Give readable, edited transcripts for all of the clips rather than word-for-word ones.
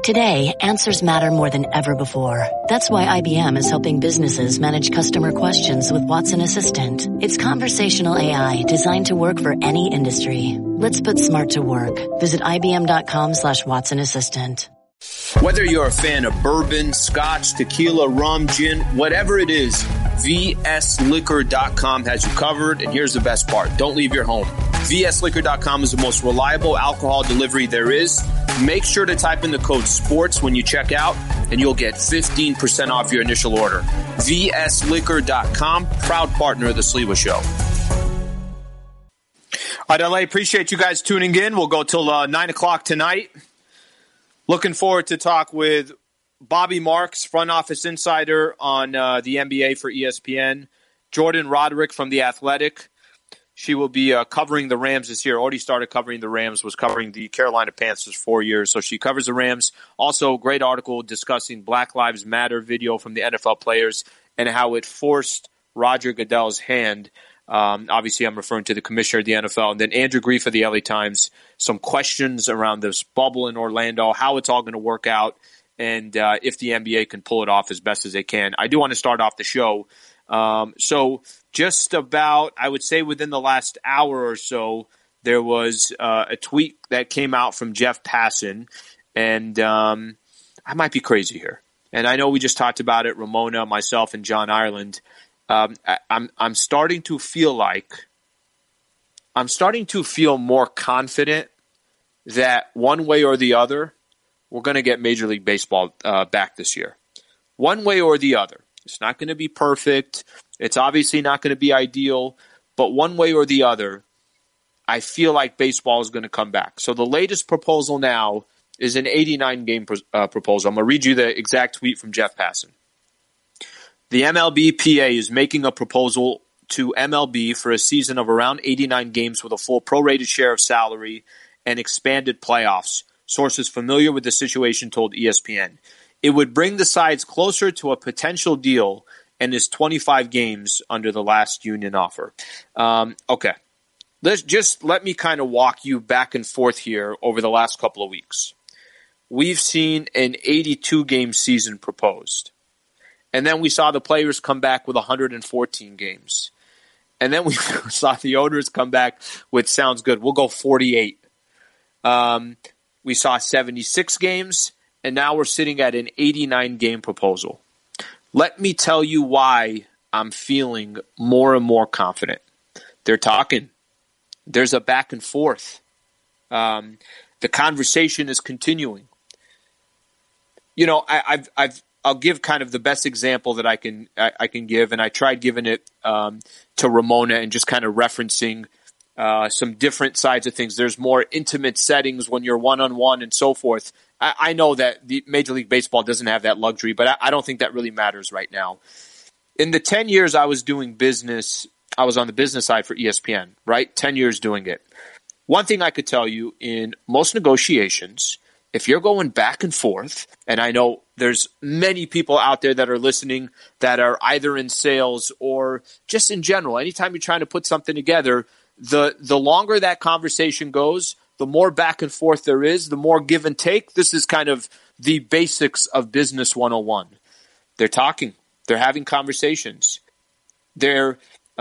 Today, answers matter more than ever before. That's why IBM is helping businesses manage customer questions with Watson Assistant. It's conversational AI designed to work for any industry. Let's put smart to work. Visit IBM.com/Watson Assistant. Whether you're a fan of bourbon, scotch, tequila, rum, gin, whatever it is, VSLiquor.com has you covered. And here's the best part. Don't leave your home. VSLiquor.com is the most reliable alcohol delivery there is. Make sure to type in the code SPORTS when you check out, and you'll get 15% off your initial order. VSLiquor.com, proud partner of the Sliwa Show. All right, LA, appreciate you guys tuning in. We'll go till 9 o'clock tonight. Looking forward to talk with Bobby Marks, front office insider on the NBA for ESPN. Jordan Roderick from The Athletic. She will be covering the Rams this year. Already started covering the Rams, was covering the Carolina Panthers 4 years. So she covers the Rams. Also, great article discussing Black Lives Matter video from the NFL players and how it forced Roger Goodell's hand. Obviously, I'm referring to the commissioner of the NFL. And then Andrew Grief of the LA Times, some questions around this bubble in Orlando, how it's all going to work out, and if the NBA can pull it off as best as they can. I do want to start off the show. So just about, I would say within the last hour or so, there was a tweet that came out from Jeff Passan, and I might be crazy here. And I know we just talked about it, Ramona, myself, and John Ireland. I'm starting to feel more confident that one way or the other, we're going to get Major League Baseball back this year. One way or the other. It's not going to be perfect. It's obviously not going to be ideal. But one way or the other, I feel like baseball is going to come back. So the latest proposal now is an 89-game proposal. I'm going to read you the exact tweet from Jeff Passan. The MLBPA is making a proposal to MLB for a season of around 89 games with a full prorated share of salary and expanded playoffs. Sources familiar with the situation told ESPN. It would bring the sides closer to a potential deal and is 25 games under the last union offer. Okay. Let me kind of walk you back and forth here over the last couple of weeks. We've seen an 82-game season proposed. And then we saw the players come back with 114 games. And then we saw the owners come back with, sounds good, we'll go 48. We saw 76 games, and now we're sitting at an 89-game proposal. Let me tell you why I'm feeling more and more confident. They're talking. There's a back and forth. The conversation is continuing. You know, I'll give kind of the best example that I can give, and I tried giving it to Ramona and just kind of referencing some different sides of things. There's more intimate settings when you're one-on-one and so forth. I know that the Major League Baseball doesn't have that luxury, but I don't think that really matters right now. In the 10 years I was doing business, I was on the business side for ESPN, right? 10 years doing it. One thing I could tell you, in most negotiations, if you're going back and forth, and I know there's many people out there that are listening that are either in sales or just in general, anytime you're trying to put something together, the longer that conversation goes, the more back and forth there is, the more give and take. This is kind of the basics of Business 101. They're talking. They're having conversations. There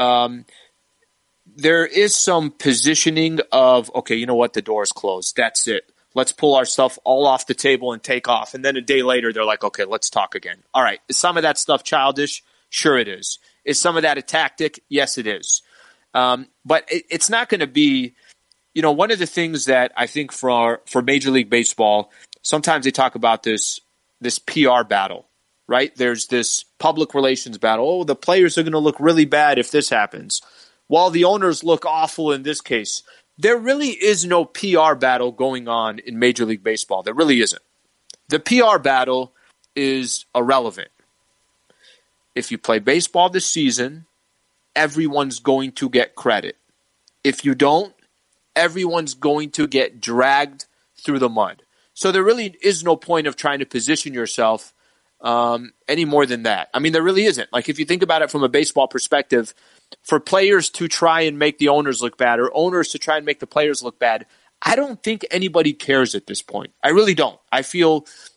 is some positioning of, okay, you know what? The door is closed. That's it. Let's pull our stuff all off the table and take off. And then a day later, they're like, okay, let's talk again. All right. Is some of that stuff childish? Sure it is. Is some of that a tactic? Yes, it is. But it's not going to be, you know, one of the things that I think for Major League Baseball, sometimes they talk about this PR battle, right? There's this public relations battle. Oh, the players are going to look really bad if this happens. While the owners look awful in this case. There really is no PR battle going on in Major League Baseball. There really isn't. The PR battle is irrelevant. If you play baseball this season, everyone's going to get credit. If you don't, everyone's going to get dragged through the mud. So there really is no point of trying to position yourself any more than that. I mean, there really isn't. Like, if you think about it from a baseball perspective, for players to try and make the owners look bad or owners to try and make the players look bad, I don't think anybody cares at this point. I really don't. I feel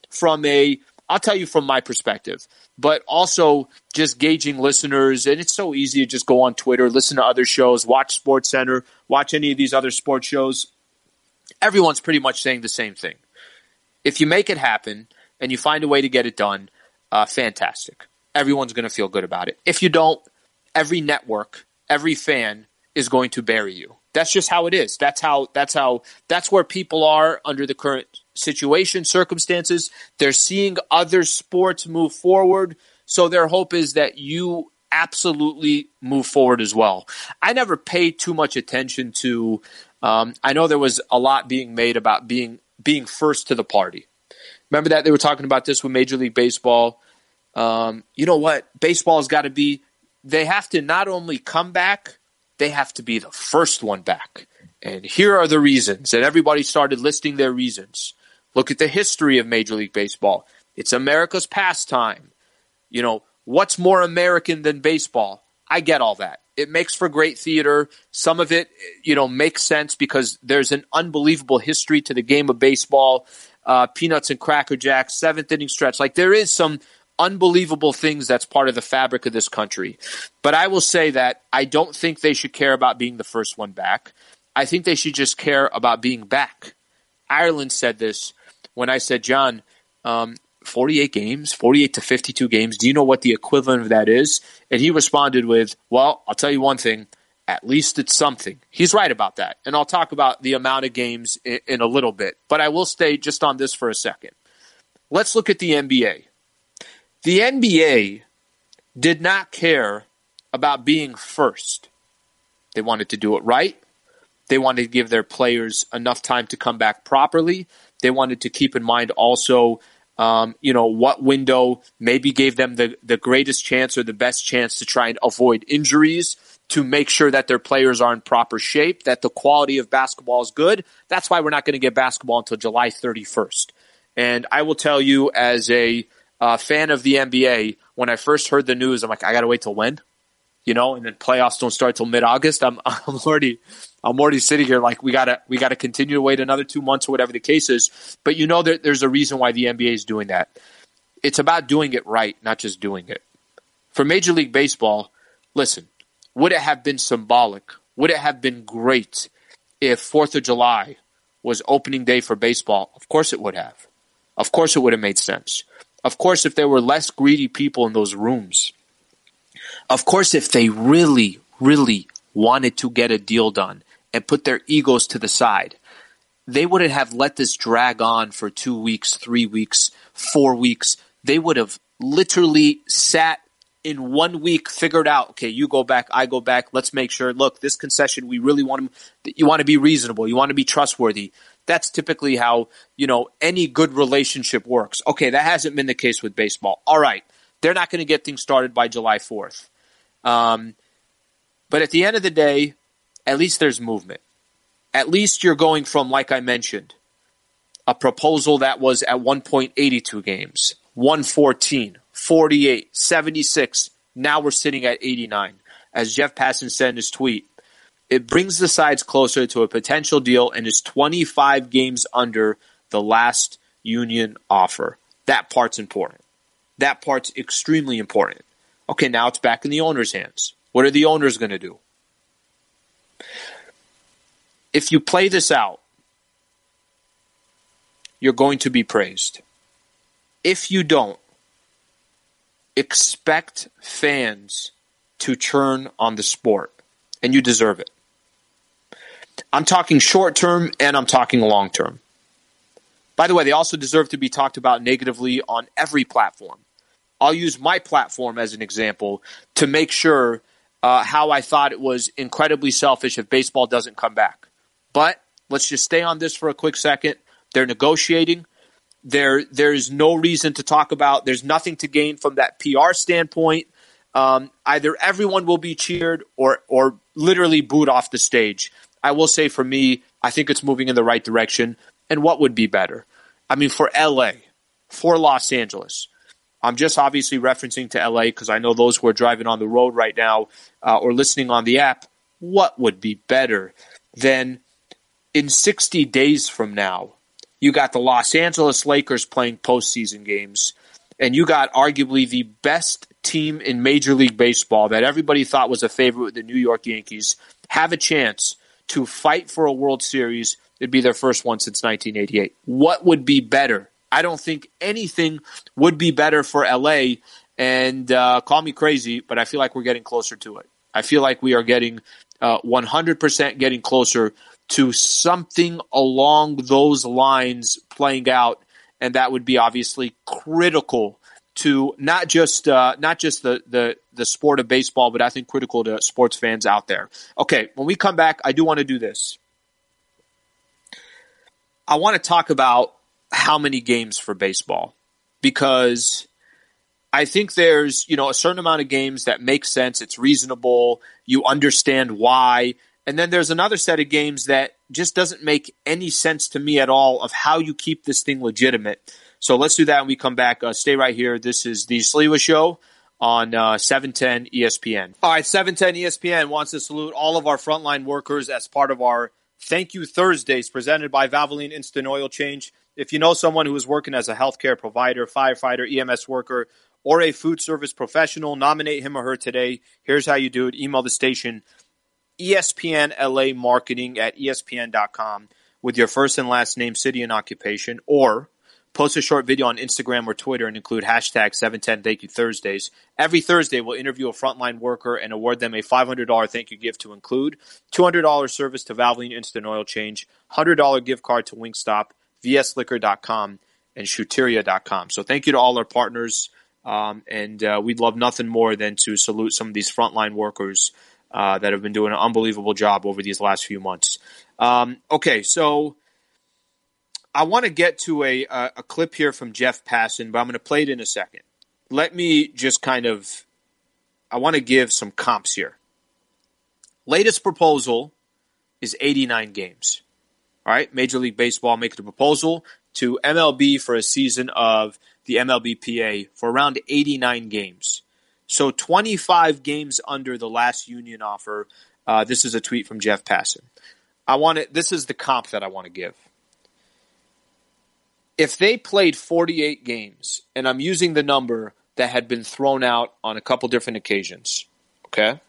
I'll tell you from my perspective, but also just gauging listeners. And it's so easy to just go on Twitter, listen to other shows, watch SportsCenter, watch any of these other sports shows. Everyone's pretty much saying the same thing. If you make it happen and you find a way to get it done, fantastic. Everyone's going to feel good about it. If you don't, every network, every fan is going to bury you. That's just how it is. That's where people are under the current situation, circumstances. They're seeing other sports move forward. So their hope is that you absolutely move forward as well. I never paid too much attention to, I know there was a lot being made about being first to the party. Remember that they were talking about this with Major League Baseball. You know what? Baseball's got to be, they have to not only come back, they have to be the first one back. And here are the reasons. And everybody started listing their reasons. Look at the history of Major League Baseball. It's America's pastime. You know, what's more American than baseball? I get all that. It makes for great theater. Some of it, makes sense because there's an unbelievable history to the game of baseball. Peanuts and Cracker Jacks, seventh inning stretch. Like, there is some unbelievable things that's part of the fabric of this country. But I will say that I don't think they should care about being the first one back. I think they should just care about being back. Ireland said this when I said, John, 48 games, 48 to 52 games, do you know what the equivalent of that is? And he responded with, well, I'll tell you one thing, at least it's something. He's right about that. And I'll talk about the amount of games in a little bit. But I will stay just on this for a second. Let's look at the NBA. The NBA did not care about being first. They wanted to do it right. They wanted to give their players enough time to come back properly. They wanted to keep in mind also, what window maybe gave them the greatest chance or the best chance to try and avoid injuries, to make sure that their players are in proper shape, that the quality of basketball is good. That's why we're not going to get basketball until July 31st. And I will tell you, as a fan of the NBA, when I first heard the news, I'm like, I got to wait till when? And then playoffs don't start till mid-August. I'm already sitting here like we gotta continue to wait another 2 months or whatever the case is. But there's a reason why the NBA is doing that. It's about doing it right, not just doing it. For Major League Baseball, listen, would it have been symbolic? Would it have been great if 4th of July was opening day for baseball? Of course it would have. Of course it would have made sense. Of course, if there were less greedy people in those rooms. Of course, if they really, really wanted to get a deal done and put their egos to the side, they wouldn't have let this drag on for 2 weeks, 3 weeks, 4 weeks. They would have literally sat in 1 week, figured out, okay, you go back, I go back. Let's make sure, look, this concession, we really want you want to be reasonable. You want to be trustworthy. That's typically how, any good relationship works. Okay, that hasn't been the case with baseball. All right, they're not going to get things started by July 4th. But at the end of the day, at least there's movement. At least you're going from, like I mentioned, a proposal that was at 1.82 games, 114, 48, 76. Now we're sitting at 89. As Jeff Passan said in his tweet, it brings the sides closer to a potential deal and is 25 games under the last union offer. That part's important. That part's extremely important. Okay, now it's back in the owner's hands. What are the owners going to do? If you play this out, you're going to be praised. If you don't, expect fans to turn on the sport, and you deserve it. I'm talking short term and I'm talking long term. By the way, they also deserve to be talked about negatively on every platform. I'll use my platform as an example to make sure how I thought it was incredibly selfish if baseball doesn't come back. But let's just stay on this for a quick second. They're negotiating. There's no reason to talk about. There's nothing to gain from that PR standpoint. Either everyone will be cheered or literally booed off the stage. I will say for me, I think it's moving in the right direction. And what would be better? I mean, for LA, for Los Angeles, I'm just obviously referencing to LA because I know those who are driving on the road right now or listening on the app, what would be better than in 60 days from now, You got the Los Angeles Lakers playing postseason games, and you got arguably the best team in Major League Baseball that everybody thought was a favorite with the New York Yankees have a chance to fight for a World Series. It'd be their first one since 1988. What would be better? I don't think anything would be better for LA. And call me crazy, but I feel like we're getting closer to it. I feel like we are getting 100% getting closer to something along those lines playing out, and that would be obviously critical to not just the sport of baseball, but I think critical to sports fans out there. Okay, when we come back, I do want to do this. I want to talk about how many games for baseball, because I think there's, a certain amount of games that make sense. It's reasonable. You understand why. And then there's another set of games that just doesn't make any sense to me at all of how you keep this thing legitimate. So let's do that when we come back. Stay right here. This is the Sliwa Show on 710 ESPN. All right, 710 ESPN wants to salute all of our frontline workers as part of our Thank You Thursdays presented by Valvoline Instant Oil Change. If you know someone who is working as a healthcare provider, firefighter, EMS worker, or a food service professional, nominate him or her today. Here's how you do it. Email the station ESPN LA Marketing at ESPN.com with your first and last name, city, and occupation, or post a short video on Instagram or Twitter and include hashtag 710 Thank You Thursdays. Every Thursday, we'll interview a frontline worker and award them a $500 thank you gift to include $200 service to Valvoline Instant Oil Change, $100 gift card to Wingstop, vsliquor.com, and Shooteria.com. So thank you to all our partners. And we'd love nothing more than to salute some of these frontline workers that have been doing an unbelievable job over these last few months. Okay, so I want to get to a clip here from Jeff Passan, but I'm going to play it in a second. Let me just I want to give some comps here. Latest proposal is 89 games. All right, Major League Baseball making the proposal to MLB for a season of the MLBPA for around 89 games. So 25 games under the last union offer. This is a tweet from Jeff Passan. This is the comp that I want to give. If they played 48 games, and I'm using the number that had been thrown out on a couple different occasions, okay?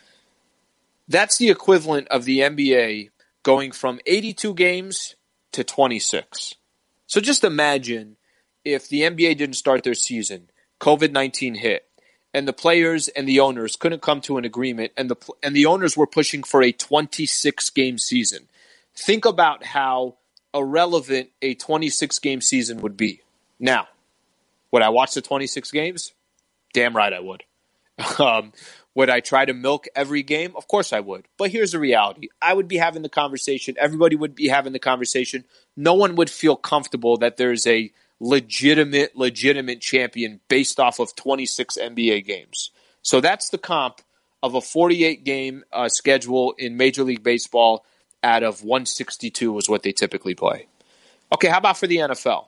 That's the equivalent of the NBA going from 82 games to 26. So just imagine if the NBA didn't start their season, COVID-19 hit, and the players and the owners couldn't come to an agreement, and the owners were pushing for a 26-game season. Think about how irrelevant a 26-game season would be. Now, would I watch the 26 games? Damn right I would. Would I try to milk every game? Of course I would. But here's the reality. I would be having the conversation. Everybody would be having the conversation. No one would feel comfortable that there's a legitimate champion based off of 26 NBA games. So that's the comp of a 48-game schedule in Major League Baseball out of 162 is what they typically play. Okay, how about for the NFL?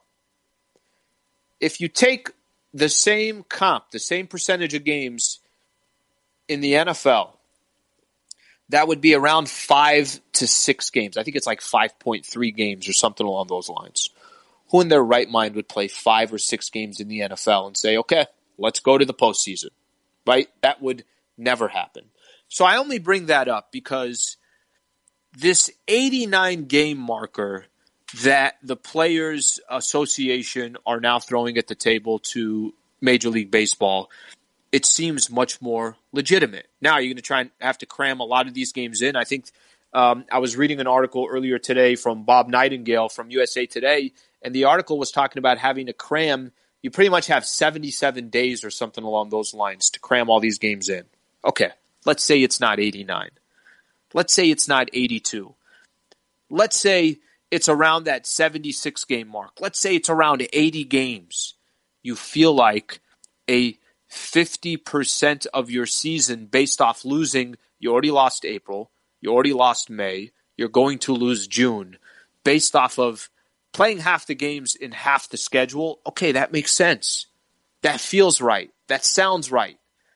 If you take the same comp, the same percentage of games in the NFL, that would be around 5 to 6 games. I think it's like 5.3 games or something along those lines. Who in their right mind would play 5 or 6 games in the NFL and say, okay, let's go to the postseason, right? That would never happen. So I only bring that up because this 89-game marker that the Players Association are now throwing at the table to Major League Baseball, it seems much more legitimate. Now, you're going to try and have to cram a lot of these games in. I think I was reading an article earlier today from Bob Nightingale from USA Today, and the article was talking about having to cram. You pretty much have 77 days or something along those lines to cram all these games in. Okay, let's say it's not 89. Let's say it's not 82. Let's say it's around that 76-game mark. Let's say it's around 80 games. You feel like a 50% of your season based off losing. You already lost April. You already lost May. You're going to lose June. Based off of playing half the games in half the schedule, okay, that makes sense. That feels right. That sounds right.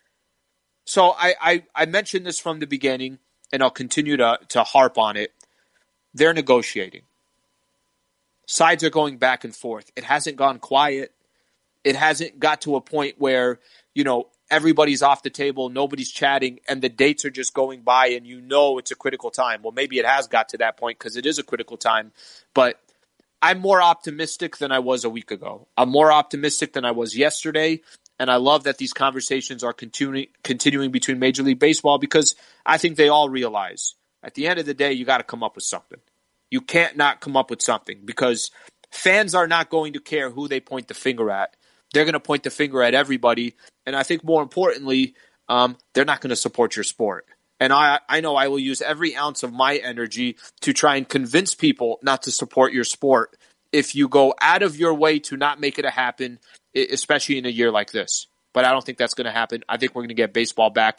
So I mentioned this from the beginning, and I'll continue to harp on it. They're negotiating. sides are going back and forth. It hasn't gone quiet. It hasn't got to a point where, everybody's off the table, nobody's chatting, and the dates are just going by and it's a critical time. Well, maybe it has got to that point because it is a critical time, but I'm more optimistic than I was a week ago. I'm more optimistic than I was yesterday, and I love that these conversations are continuing between Major League Baseball because I think they all realize at the end of the day, you got to come up with something. You can't not come up with something because fans are not going to care who they point the finger at. They're going to point the finger at everybody. And I think more importantly, they're not going to support your sport. And I know I will use every ounce of my energy to try and convince people not to support your sport if you go out of your way to not make it happen, especially in a year like this. But I don't think that's going to happen. I think we're going to get baseball back.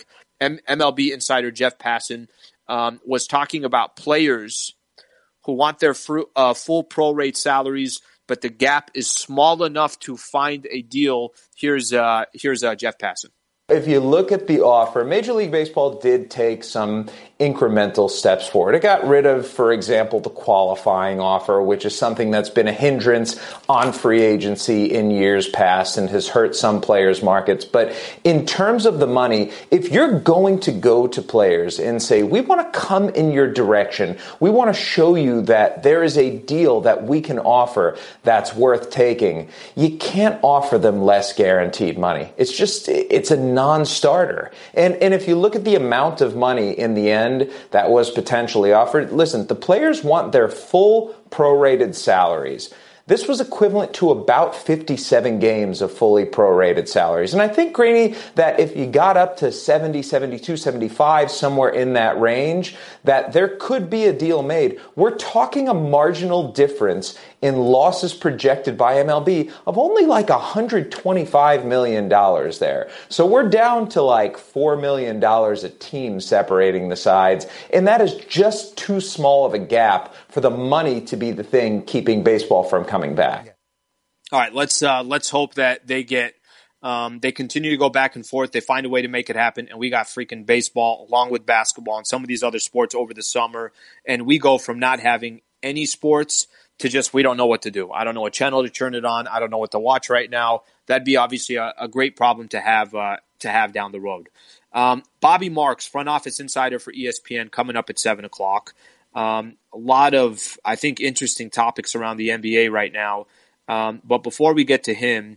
MLB insider Jeff Passan was talking about players who want their full prorate salaries, but the gap is small enough to find a deal. Here's Jeff Passan. If you look at the offer, Major League Baseball did take some incremental steps forward. It got rid of, for example, the qualifying offer, which is something that's been a hindrance on free agency in years past and has hurt some players' markets. But in terms of the money, if you're going to go to players and say, we want to come in your direction, we want to show you that there is a deal that we can offer that's worth taking, you can't offer them less guaranteed money. It's a non-starter. And if you look at the amount of money in the end that was potentially offered, listen, the players want their full prorated salaries. This was equivalent to about 57 games of fully prorated salaries. And I think, Greeny, that if you got up to 70, 72, 75, somewhere in that range, that there could be a deal made. We're talking a marginal difference in losses projected by MLB of only like $125 million there. So we're down to like $4 million a team separating the sides. And that is just too small of a gap for the money to be the thing keeping baseball from coming back. All right, let's hope that they continue to go back and forth. They find a way to make it happen, and we got freaking baseball along with basketball and some of these other sports over the summer, and we go from not having any sports to just we don't know what to do. I don't know what channel to turn it on. I don't know what to watch right now. That'd be obviously a great problem to have down the road. Bobby Marks, front office insider for ESPN, coming up at 7 o'clock. A lot of, I think, interesting topics around the NBA right now. But before we get to him,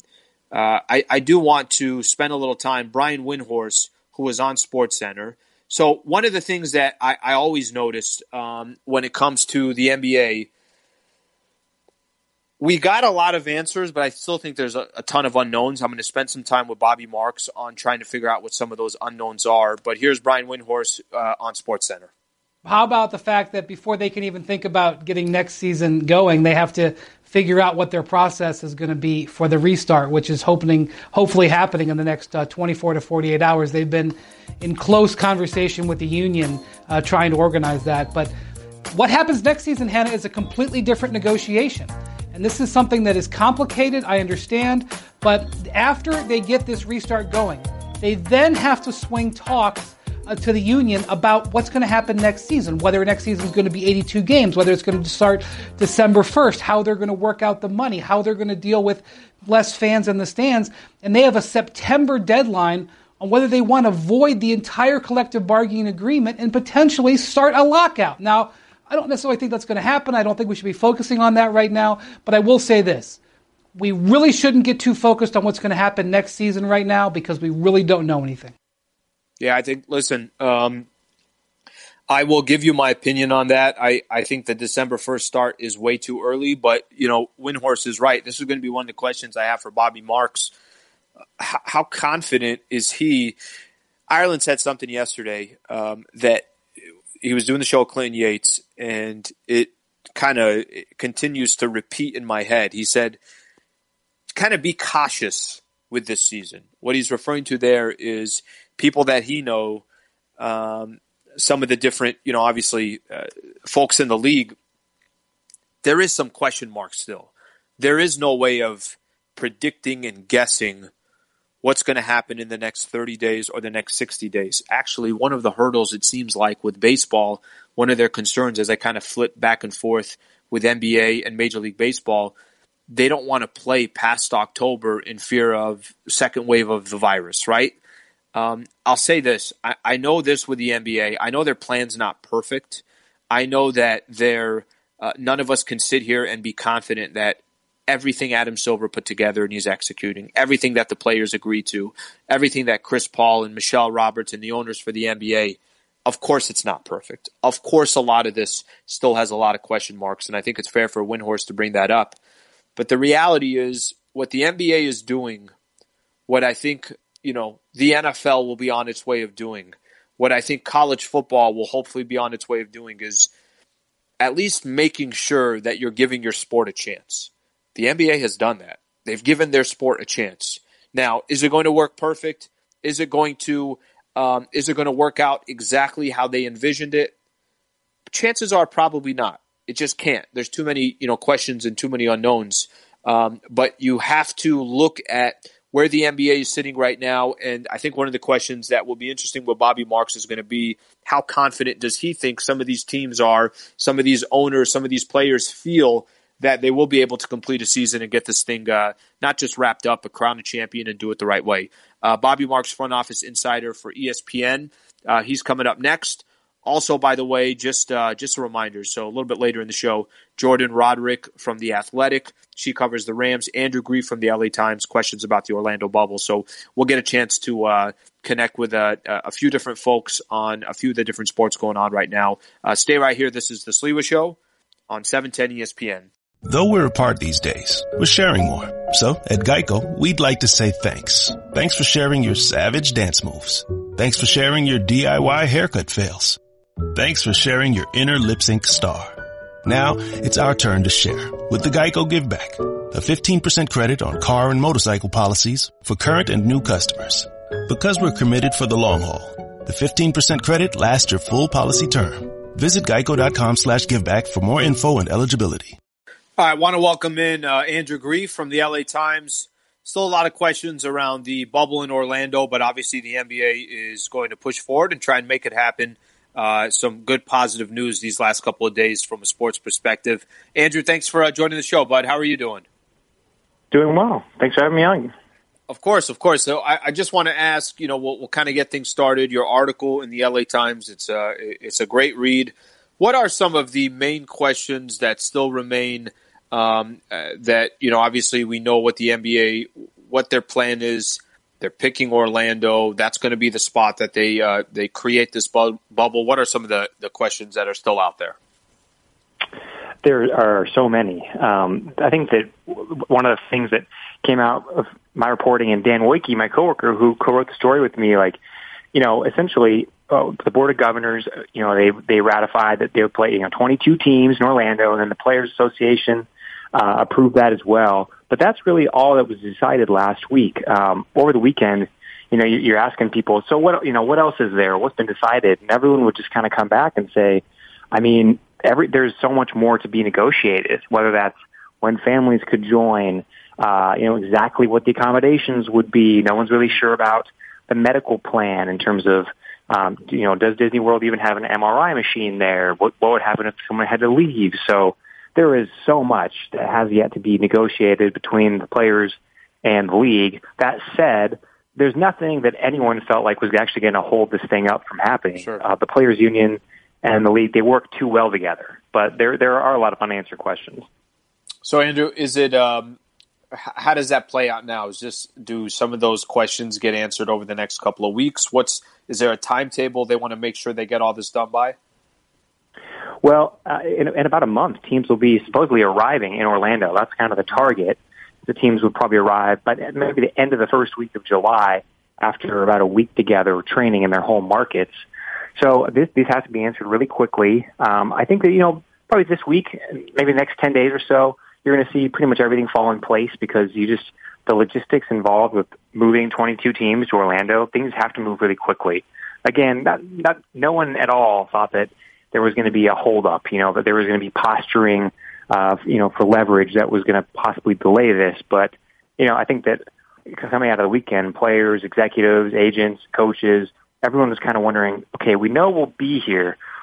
I do want to spend a little time. Brian Windhorst, who was on SportsCenter. So one of the things that I always noticed when it comes to the NBA, we got a lot of answers, but I still think there's a ton of unknowns. I'm going to spend some time with Bobby Marks on trying to figure out what some of those unknowns are. But here's Brian Windhorst on SportsCenter. How about the fact that before they can even think about getting next season going, they have to figure out what their process is going to be for the restart, which is hopefully happening in the next 24 to 48 hours. They've been in close conversation with the union trying to organize that. But what happens next season, Hannah, is a completely different negotiation. And this is something that is complicated, I understand. But after they get this restart going, they then have to swing talks to the union about what's going to happen next season, whether next season is going to be 82 games, whether it's going to start December 1st, how they're going to work out the money, how they're going to deal with less fans in the stands. And they have a September deadline on whether they want to void the entire collective bargaining agreement and potentially start a lockout. Now, I don't necessarily think that's going to happen. I don't think we should be focusing on that right now. But I will say this. We really shouldn't get too focused on what's going to happen next season right now because we really don't know anything. Yeah, I think, listen, I will give you my opinion on that. I think the December 1st start is way too early, but, Windhorst is right. This is going to be one of the questions I have for Bobby Marks. How confident is he? Ireland said something yesterday that he was doing the show with Clinton Yates, and it kind of continues to repeat in my head. He said, kind of be cautious with this season. What he's referring to there is people that he know, some of the different, obviously folks in the league, there is some question marks still. There is no way of predicting and guessing what's going to happen in the next 30 days or the next 60 days. Actually, one of the hurdles, it seems like, with baseball, one of their concerns as I kind of flip back and forth with NBA and Major League Baseball, they don't want to play past October in fear of second wave of the virus, right? I'll say this. I know this with the NBA. I know their plan's not perfect. I know that none of us can sit here and be confident that everything Adam Silver put together and he's executing, everything that the players agree to, everything that Chris Paul and Michelle Roberts and the owners for the NBA, of course it's not perfect. Of course a lot of this still has a lot of question marks, and I think it's fair for Windhorst to bring that up. But the reality is what the NBA is doing, what I think the NFL will be on its way of doing, what I think college football will hopefully be on its way of doing is at least making sure that you're giving your sport a chance. The NBA has done that. They've given their sport a chance. Now, is it going to work perfect? Is it going to work out exactly how they envisioned it? Chances are probably not. It just can't. There's too many, questions and too many unknowns. But you have to look at where the NBA is sitting right now. And I think one of the questions that will be interesting with Bobby Marks is going to be how confident does he think some of these teams are, some of these owners, some of these players feel that they will be able to complete a season and get this thing not just wrapped up, but crown a champion and do it the right way. Bobby Marks, front office insider for ESPN. He's coming up next. Also, by the way, just a reminder, so a little bit later in the show, Jordan Roderick from The Athletic. She covers the Rams. Andrew Grief from the LA Times, questions about the Orlando bubble. So we'll get a chance to connect with a few different folks on a few of the different sports going on right now. Stay right here. This is The Sliwa Show on 710 ESPN. Though we're apart these days, we're sharing more. So at Geico, we'd like to say thanks. Thanks for sharing your savage dance moves. Thanks for sharing your DIY haircut fails. Thanks for sharing your inner lip sync star. Now it's our turn to share with the Geico Give Back, a 15% credit on car and motorcycle policies for current and new customers. Because we're committed for the long haul, the 15% credit lasts your full policy term. Visit geico.com/giveback for more info and eligibility. All right, I want to welcome in Andrew Grief from the LA Times. Still a lot of questions around the bubble in Orlando, but obviously the NBA is going to push forward and try and make it happen. Some good positive news these last couple of days from a sports perspective. Andrew, thanks for joining the show, bud. How are you doing? Doing well. Thanks for having me on. Of course. So I just want to ask, we'll kind of get things started. Your article in the LA Times, it's a great read. What are some of the main questions that still remain that, obviously we know what the NBA, what their plan is. They're picking Orlando. That's going to be the spot that they create this bubble. What are some of the questions that are still out there? There are so many. I think that one of the things that came out of my reporting, and Dan Woike, my coworker who co-wrote the story with me, essentially the Board of Governors, they ratified that they would play 22 teams in Orlando, and then the Players Association approved that as well. But that's really all that was decided last week. Over the weekend, you're asking people, so what else is there? What's been decided? And everyone would just kind of come back and say, there's so much more to be negotiated, whether that's when families could join, exactly what the accommodations would be. No one's really sure about the medical plan in terms of, does Disney World even have an MRI machine there? What would happen if someone had to leave? So there is so much that has yet to be negotiated between the players and the league. That said, there's nothing that anyone felt like was actually going to hold this thing up from happening. Sure. The players union and the league, they work too well together. But there are a lot of unanswered questions. So, Andrew, is it how does that play out now? Do some of those questions get answered over the next couple of weeks? Is there a timetable they want to make sure they get all this done by? Well, in about a month, teams will be supposedly arriving in Orlando. That's kind of the target. The teams would probably arrive by maybe the end of the first week of July after about a week together training in their home markets. So this has to be answered really quickly. I think that, probably this week, maybe the next 10 days or so, you're going to see pretty much everything fall in place because the logistics involved with moving 22 teams to Orlando, things have to move really quickly. Again, no one at all thought that there was going to be a holdup, that there was going to be posturing, for leverage that was going to possibly delay this. But, I think that coming out of the weekend, players, executives, agents, coaches, everyone was kind of wondering, okay, we know we'll be here,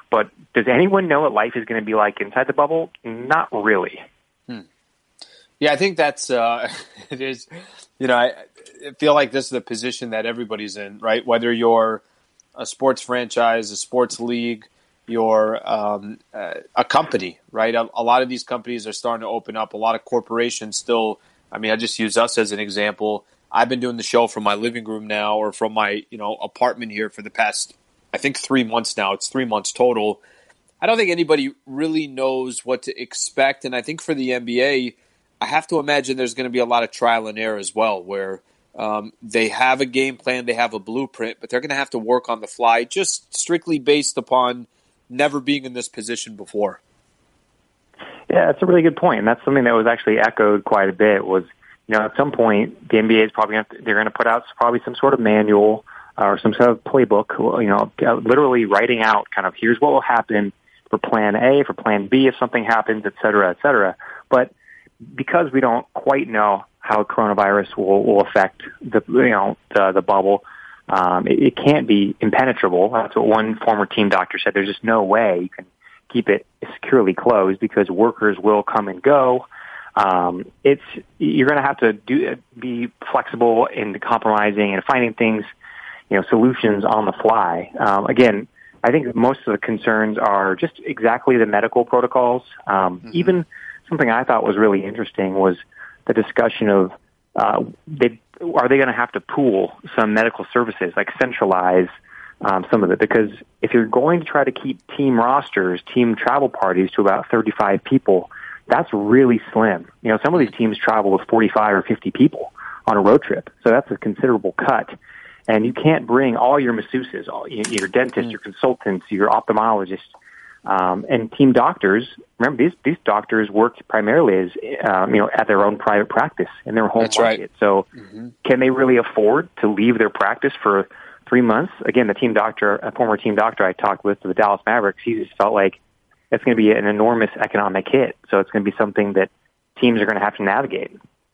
But does anyone know what life is going to be like inside the bubble? Not really. Yeah, I think that's it is. I feel like this is the position that everybody's in, right? Whether you're a sports franchise, a sports league, you're a company, right? A lot of these companies are starting to open up. A lot of corporations still. I mean, I just use us as an example. I've been doing the show from my living room now, or from my apartment here for the past, I think, 3 months now. It's 3 months total. I don't think anybody really knows what to expect, and I think for the NBA, I have to imagine there's going to be a lot of trial and error as well, where they have a game plan, they have a blueprint, but they're going to have to work on the fly, just strictly based upon never being in this position before. Yeah, that's a really good point, and that's something that was actually echoed quite a bit. Was at some point the NBA is probably they're going to put out probably some sort of manual or some sort of playbook. Literally writing out kind of here's what will happen for Plan A, for Plan B if something happens, et cetera, et cetera. But because we don't quite know how coronavirus will affect the bubble, it can't be impenetrable. That's what one former team doctor said. There's just no way you can keep it securely closed because workers will come and go. You're going to have to be flexible in compromising and finding things, solutions on the fly. Again, I think most of the concerns are just exactly the medical protocols. Even something I thought was really interesting was the discussion of are they going to have to pool some medical services, like centralize some of it? Because if you're going to try to keep team rosters, team travel parties to about 35 people, that's really slim. Some of these teams travel with 45 or 50 people on a road trip, so that's a considerable cut. And you can't bring all your masseuses, your dentists, your consultants, your ophthalmologists, and team doctors. Remember, these doctors work primarily as at their own private practice in their home market. Right. So, can they really afford to leave their practice for 3 months? Again, a former team doctor I talked with for the Dallas Mavericks, he just felt like it's going to be an enormous economic hit. So it's going to be something that teams are going to have to navigate.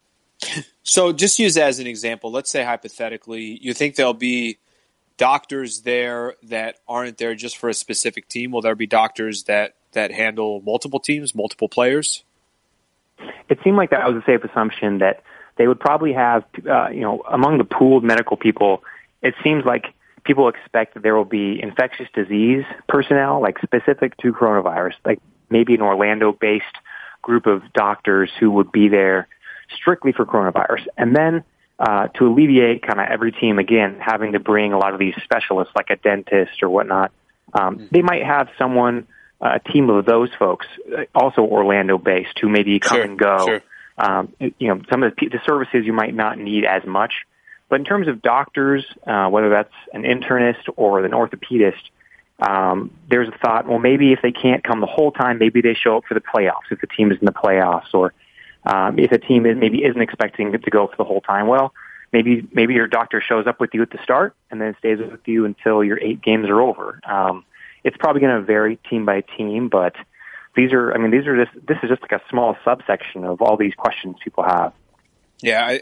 So just use that as an example. Let's say hypothetically, you think there'll be doctors there that aren't there just for a specific team. Will there be doctors that handle multiple teams, multiple players? It seemed like that was a safe assumption that they would probably have, among the pooled medical people, it seems like people expect that there will be infectious disease personnel, like specific to coronavirus, like maybe an Orlando-based group of doctors who would be there strictly for coronavirus. And then to alleviate kind of every team, again, having to bring a lot of these specialists like a dentist or whatnot, they might have someone, a team of those folks, also Orlando-based, who maybe come and go. Sure. Some of the services you might not need as much. But in terms of doctors, whether that's an internist or an orthopedist, there's a thought, well, maybe if they can't come the whole time, maybe they show up for the playoffs if the team is in the playoffs, or if a team isn't expecting it to go for the whole time. Well, maybe your doctor shows up with you at the start and then stays with you until your 8 games are over. It's probably going to vary team by team, but this is just like a small subsection of all these questions people have. Yeah,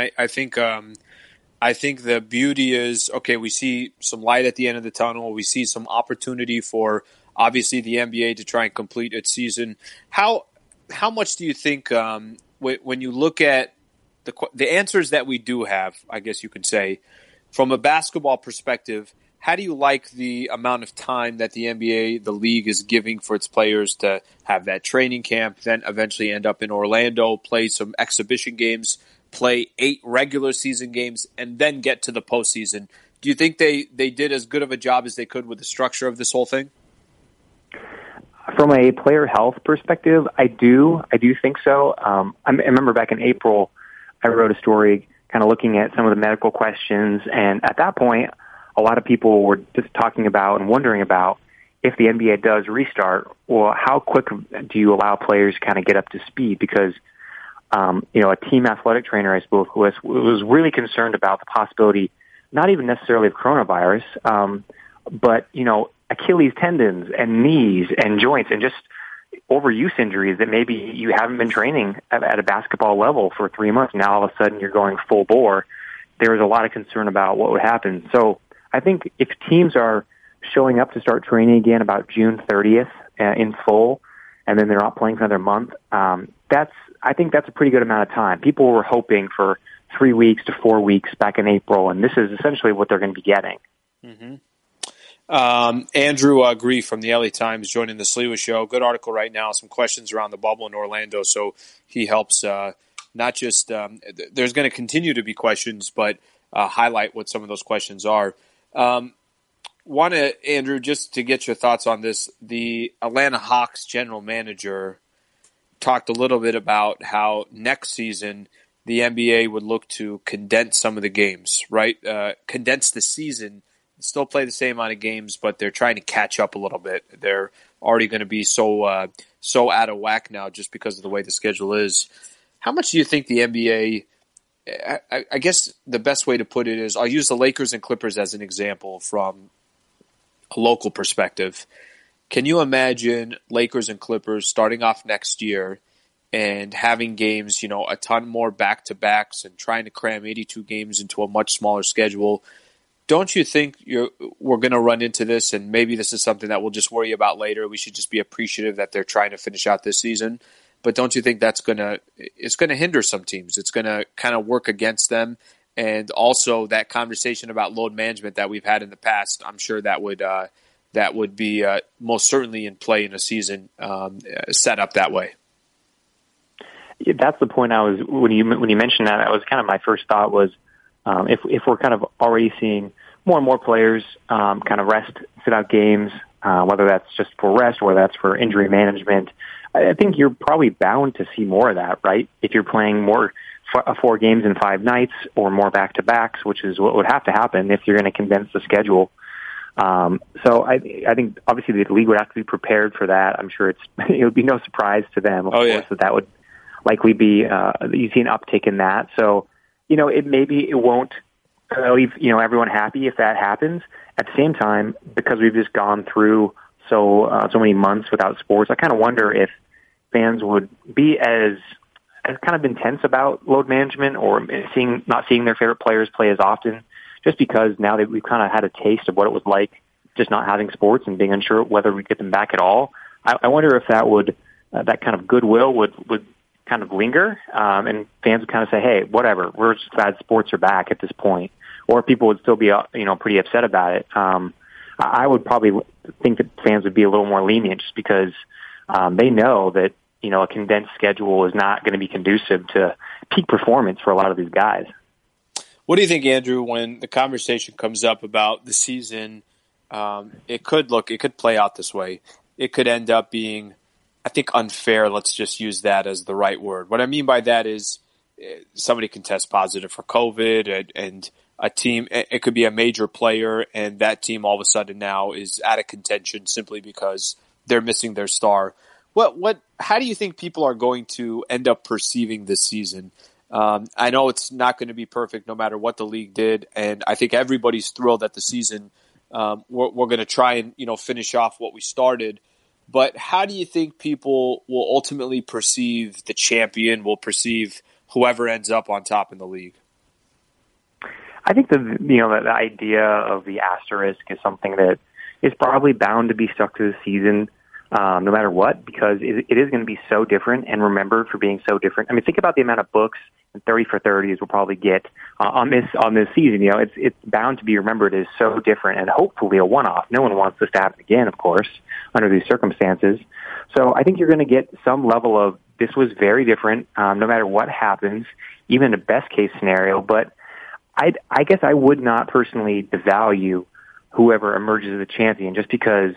I think the beauty is, okay, we see some light at the end of the tunnel. We see some opportunity for, obviously, the NBA to try and complete its season. How much do you think, when you look at the answers that we do have, I guess you could say, from a basketball perspective, how do you like the amount of time that the NBA, the league, is giving for its players to have that training camp, then eventually end up in Orlando, play some exhibition games, play 8 regular season games, and then get to the postseason? Do you think they did as good of a job as they could with the structure of this whole thing? From a player health perspective, I do think so. I remember back in April, I wrote a story kind of looking at some of the medical questions, and at that point, a lot of people were just talking about and wondering about if the NBA does restart, well, how quick do you allow players to kind of get up to speed? Because a team athletic trainer I spoke with was really concerned about the possibility, not even necessarily of coronavirus, but, Achilles tendons and knees and joints and just overuse injuries that maybe you haven't been training at a basketball level for 3 months. Now all of a sudden you're going full bore. There was a lot of concern about what would happen. So I think if teams are showing up to start training again about June 30th in full, and then they're not playing for another month. I think that's a pretty good amount of time. People were hoping for 3 weeks to 4 weeks back in April, and this is essentially what they're going to be getting. Mm-hmm. Andrew Grief from the LA Times joining the Sliwa Show. Good article right now. Some questions around the bubble in Orlando, so he helps not just there's going to continue to be questions, but highlight what some of those questions are. Want to, Andrew, just to get your thoughts on this, the Atlanta Hawks general manager talked a little bit about how next season the NBA would look to condense some of the games, right? Condense the season, still play the same amount of games, but they're trying to catch up a little bit. They're already going to be so out of whack now just because of the way the schedule is. How much do you think the NBA, I guess the best way to put it is, I'll use the Lakers and Clippers as an example from a local perspective. Can you imagine Lakers and Clippers starting off next year and having games, a ton more back-to-backs and trying to cram 82 games into a much smaller schedule? Don't you think we're going to run into this, and maybe this is something that we'll just worry about later? We should just be appreciative that they're trying to finish out this season. But don't you think it's going to hinder some teams? It's going to kind of work against them. And also that conversation about load management that we've had in the past, I'm sure that would be most certainly in play in a season set up that way. Yeah, that's the point when you mentioned that was kind of my first thought was if we're kind of already seeing more and more players kind of sit out games, whether that's just for rest or whether that's for injury management, I think you're probably bound to see more of that, right? If you're playing more 4 games in 5 nights or more back-to-backs, which is what would have to happen if you're going to condense the schedule. So I think obviously the league would have to be prepared for that. I'm sure it would be no surprise to them, of course, that would likely be you see an uptick in that. So it won't leave everyone happy if that happens. At the same time, because we've just gone through so many months without sports, I kind of wonder if fans would be as kind of intense about load management or not seeing their favorite players play as often, just because now that we've kind of had a taste of what it was like just not having sports and being unsure whether we get them back at all. I wonder if that would that kind of goodwill would kind of linger, and fans would kind of say, hey, whatever, we're just glad sports are back at this point, or people would still be pretty upset about it. I would probably think that fans would be a little more lenient just because they know that a condensed schedule is not going to be conducive to peak performance for a lot of these guys. What do you think, Andrew, when the conversation comes up about the season? It could play out this way. It could end up being, I think, unfair. Let's just use that as the right word. What I mean by that is somebody can test positive for COVID and a team, it could be a major player, and that team all of a sudden now is out of contention simply because they're missing their star. How do you think people are going to end up perceiving this season? I know it's not going to be perfect no matter what the league did, and I think everybody's thrilled that the season we're going to try and finish off what we started. But how do you think people will ultimately perceive the champion, will perceive whoever ends up on top in the league? I think the idea of the asterisk is something that is probably bound to be stuck to the season. No matter what, because it is going to be so different and remembered for being so different. I mean, think about the amount of books and 30 for 30s we'll probably get on this season. It's bound to be remembered as so different and hopefully a one-off. No one wants this to happen again, of course, under these circumstances. So I think you're going to get some level of this was very different, no matter what happens, even in the best case scenario. But I guess I would not personally devalue whoever emerges as a champion just because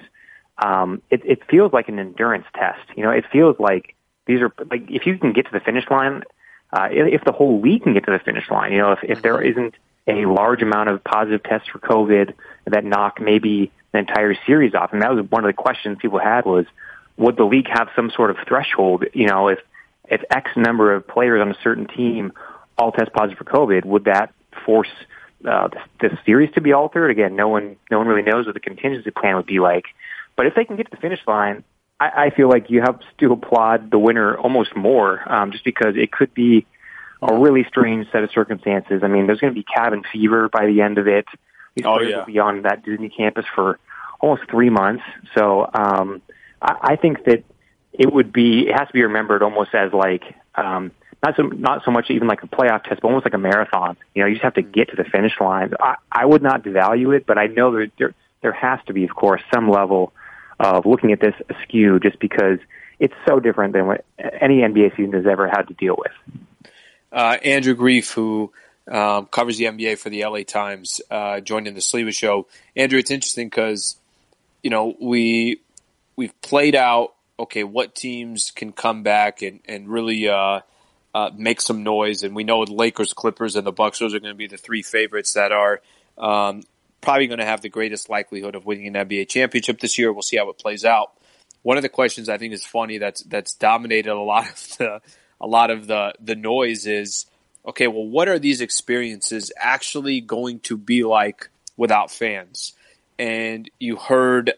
it feels like an endurance test. It feels like these are like if you can get to the finish line, if the whole league can get to the finish line, if there isn't a large amount of positive tests for COVID that knock maybe the entire series off. And that was one of the questions people had was, would the league have some sort of threshold? If X number of players on a certain team all test positive for COVID, would that force the series to be altered? Again, no one really knows what the contingency plan would be like. But if they can get to the finish line, I feel like you have to applaud the winner almost more, just because it could be a really strange set of circumstances. I mean, there's going to be cabin fever by the end of it. These players will be on that Disney campus for almost 3 months. So I think that it has to be remembered almost as like not so much even like a playoff test, but almost like a marathon. You just have to get to the finish line. I would not devalue it, but I know there has to be, of course, some level of looking at this askew, just because it's so different than what any NBA season has ever had to deal with. Andrew Grief, who covers the NBA for the LA Times, joined in the Sliwa Show. Andrew, it's interesting because we've played out what teams can come back and really make some noise, and we know the Lakers, Clippers, and the Bucks, those are going to be the three favorites that are probably going to have the greatest likelihood of winning an NBA championship this year. We'll see how it plays out. One of the questions I think is funny that's dominated a lot of the noise is, what are these experiences actually going to be like without fans? And you heard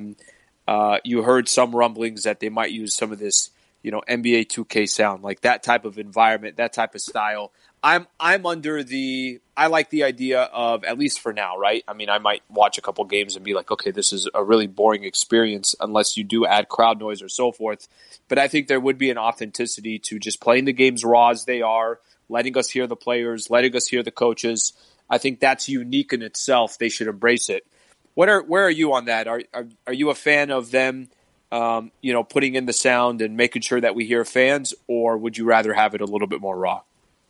some rumblings that they might use some of this, NBA 2K sound, like that type of environment, that type of style. I like the idea of, at least for now, right? I mean, I might watch a couple games and be like, okay, this is a really boring experience unless you do add crowd noise or so forth. But I think there would be an authenticity to just playing the games raw as they are, letting us hear the players, letting us hear the coaches. I think that's unique in itself. They should embrace it. Where are you on that? Are you a fan of them, putting in the sound and making sure that we hear fans, or would you rather have it a little bit more raw?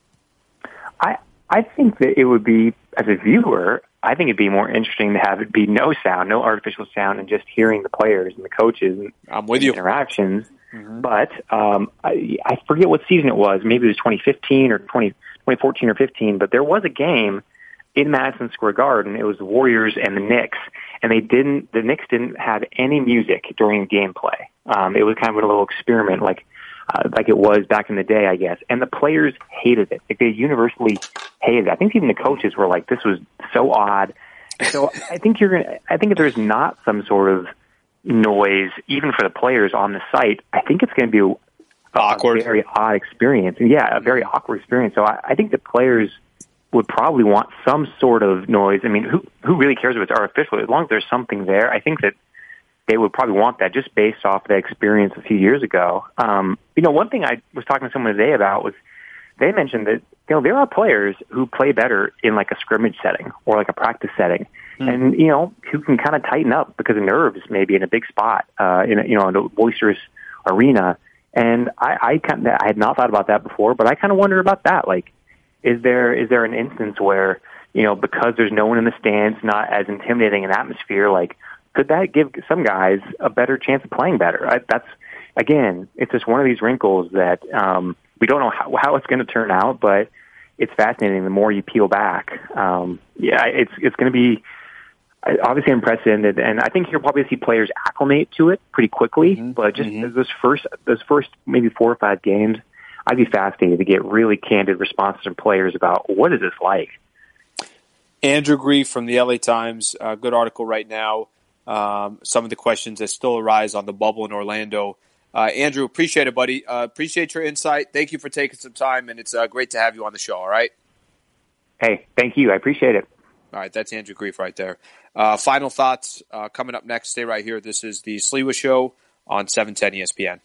I think that it would be, as a viewer, I think it'd be more interesting to have it be no sound, no artificial sound, and just hearing the players and the coaches and I'm with you. Interactions. Mm-hmm. But I forget what season it was. Maybe it was 2015 or 2014 or 15. But there was a game in Madison Square Garden. It was the Warriors and the Knicks, and the Knicks didn't have any music during gameplay. It was kind of a little experiment, like it was back in the day, I guess. And the players hated it. Like, they universally hated it. I think even the coaches were like, this was so odd. So I think if there's not some sort of noise, even for the players on the site, I think it's going to be a very odd experience. And yeah, a very awkward experience. So I think the players would probably want some sort of noise. I mean, who really cares if it's artificial? As long as there's something there, I think that they would probably want that, just based off the experience a few years ago. One thing I was talking to someone today about was they mentioned that there are players who play better in like a scrimmage setting or like a practice setting, and who can kind of tighten up because of nerves, maybe in a big spot, in a boisterous arena. And I had not thought about that before, but I kind of wonder about that. Like, is there an instance where because there's no one in the stands, not as intimidating an atmosphere, like, could that give some guys a better chance of playing better? It's just one of these wrinkles that we don't know how it's going to turn out, but it's fascinating the more you peel back. It's going to be obviously unprecedented, and I think you'll probably see players acclimate to it pretty quickly. Mm-hmm. But just those first maybe 4 or 5 games, I'd be fascinated to get really candid responses from players about what is this like. Andrew Grief from the LA Times, good article right now. Some of the questions that still arise on the bubble in Orlando. Andrew, appreciate it, buddy. Appreciate your insight. Thank you for taking some time, and it's great to have you on the show, all right? Hey, thank you. I appreciate it. All right, that's Andrew Grief right there. Final thoughts coming up next. Stay right here. This is the Sliwa Show on 710 ESPN.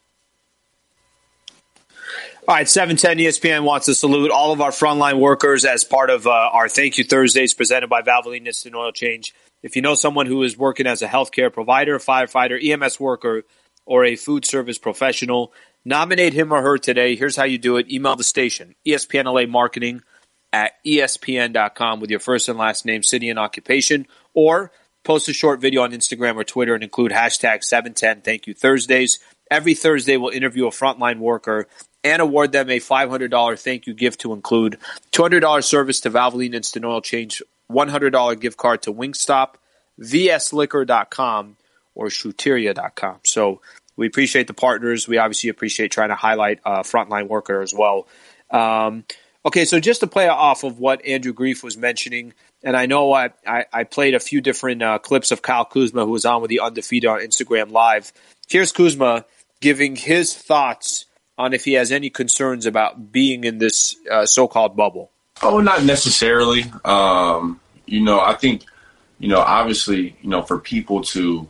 All right, 710 ESPN wants to salute all of our frontline workers as part of our Thank You Thursdays presented by Valvoline Instant Oil Change. If you know someone who is working as a healthcare provider, firefighter, EMS worker, or a food service professional, nominate him or her today. Here's how you do it. Email the station, ESPNLA Marketing at ESPN.com with your first and last name, city, and occupation, or post a short video on Instagram or Twitter and include hashtag 710 Thank You Thursdays. Every Thursday, we'll interview a frontline worker and award them a $500 thank you gift to include $200 service to Valvoline Instant Oil Change, $100 gift card to Wingstop, vsliquor.com, or shooteria.com. So we appreciate the partners. We obviously appreciate trying to highlight a frontline worker as well. Okay, so just to play off of what Andrew Grief was mentioning, and I know I played a few different clips of Kyle Kuzma, who was on with the Undefeated on Instagram Live. Here's Kuzma giving his thoughts on if he has any concerns about being in this so-called bubble. Oh, not necessarily. I think obviously, for people to,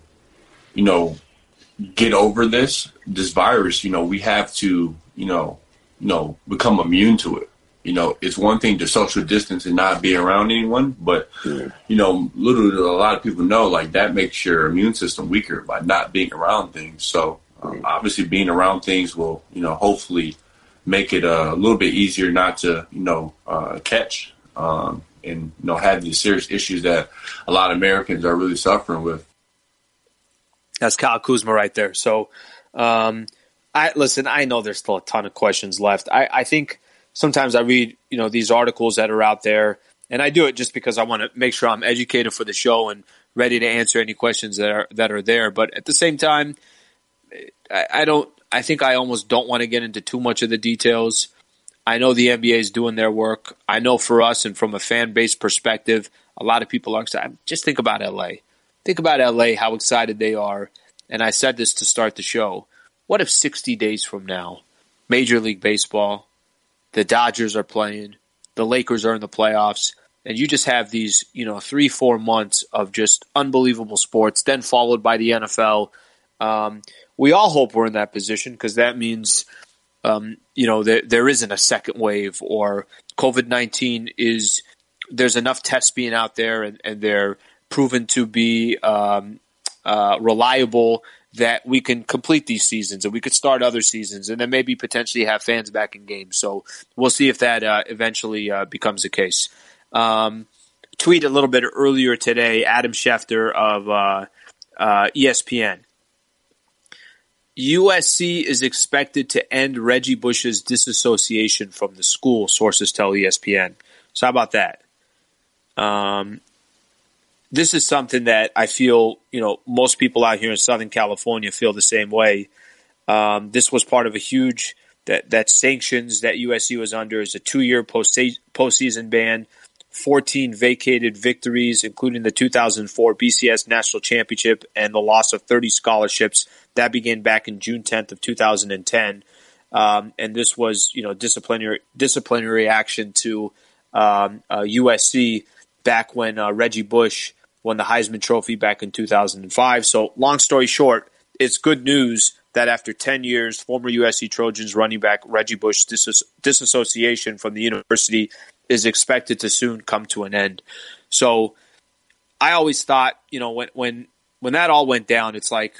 get over this virus, we have to, become immune to it. It's one thing to social distance and not be around anyone, but, little do a lot of people know, like, that makes your immune system weaker by not being around things. So obviously being around things will, hopefully make it a little bit easier not to, catch and, have these serious issues that a lot of Americans are really suffering with. That's Kyle Kuzma right there. So, I know there's still a ton of questions left. I think sometimes I read, these articles that are out there, and I do it just because I want to make sure I'm educated for the show and ready to answer any questions that are there. But at the same time, I think I almost don't want to get into too much of the details. I know the NBA is doing their work. I know for us and from a fan base perspective, a lot of people are excited. Just think about LA. Think about LA, how excited they are. And I said this to start the show. What if 60 days from now, Major League Baseball, the Dodgers are playing, the Lakers are in the playoffs, and you just have these, 3-4 months of just unbelievable sports, then followed by the NFL. We all hope we're in that position because that means, there isn't a second wave or COVID-19 there's enough tests being out there and they're proven to be reliable that we can complete these seasons and we could start other seasons and then maybe potentially have fans back in games. So we'll see if that eventually becomes the case. Tweet a little bit earlier today, Adam Schefter of ESPN. USC is expected to end Reggie Bush's disassociation from the school, sources tell ESPN. So how about that? This is something that I feel, most people out here in Southern California feel the same way. This was part of a huge that sanctions that USC was under is a 2-year postseason ban, 14 vacated victories, including the 2004 BCS National Championship and the loss of 30 scholarships. That began back in June 10th of 2010. And this was, disciplinary action to USC back when Reggie Bush won the Heisman Trophy back in 2005. So long story short, it's good news that after 10 years, former USC Trojans running back Reggie Bush's disassociation from the university is expected to soon come to an end. So I always thought, when that all went down, it's like,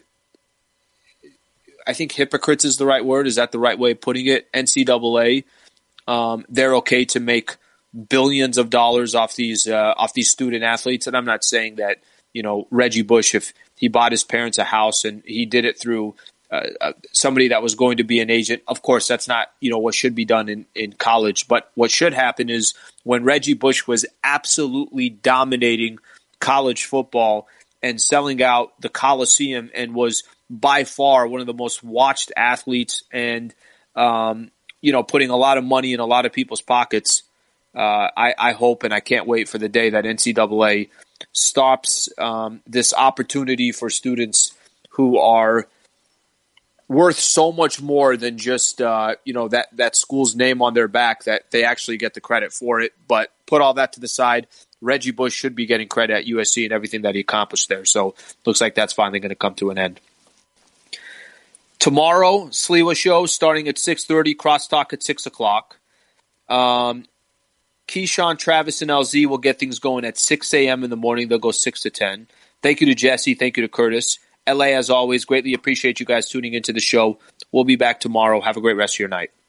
I think hypocrites is the right word. Is that the right way of putting it? NCAA, they're okay to make billions of dollars off these student athletes. And I'm not saying that, Reggie Bush, if he bought his parents a house and he did it through somebody that was going to be an agent, of course, that's not, what should be done in college. But what should happen is when Reggie Bush was absolutely dominating college football and selling out the Coliseum and was by far one of the most watched athletes and, putting a lot of money in a lot of people's pockets, I hope and I can't wait for the day that NCAA stops this opportunity for students who are worth so much more than just that school's name on their back that they actually get the credit for it. But put all that to the side. Reggie Bush should be getting credit at USC and everything that he accomplished there. So looks like that's finally going to come to an end. Tomorrow, Sliwa Show starting at 6:30, Crosstalk at 6 o'clock. Keyshawn, Travis, and LZ will get things going at 6 a.m. in the morning. They'll go 6 to 10. Thank you to Jesse. Thank you to Curtis. LA, as always, greatly appreciate you guys tuning into the show. We'll be back tomorrow. Have a great rest of your night.